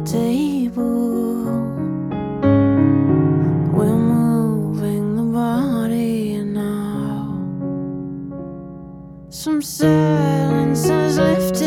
table. We're moving the body now. Some silence has lifted.